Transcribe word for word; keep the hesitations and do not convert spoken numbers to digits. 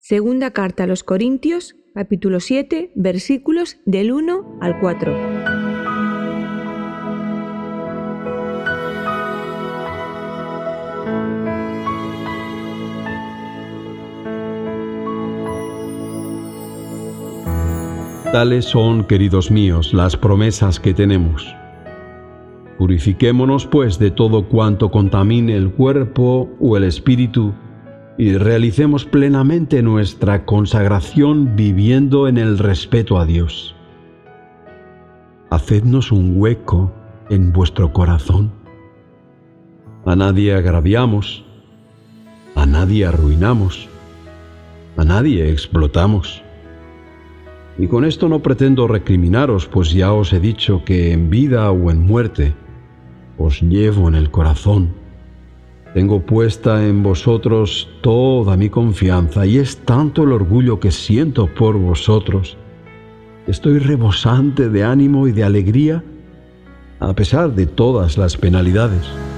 Segunda carta a los Corintios, capítulo siete, versículos del uno al cuatro. Tales son, queridos míos, las promesas que tenemos. Purifiquémonos, pues, de todo cuanto contamine el cuerpo o el espíritu, y realicemos plenamente nuestra consagración viviendo en el respeto a Dios. Hacednos un hueco en vuestro corazón. A nadie agraviamos, a nadie arruinamos, a nadie explotamos. Y con esto no pretendo recriminaros, pues ya os he dicho que en vida o en muerte os llevo en el corazón. Tengo puesta en vosotros toda mi confianza, y es tanto el orgullo que siento por vosotros. Estoy rebosante de ánimo y de alegría, a pesar de todas las penalidades.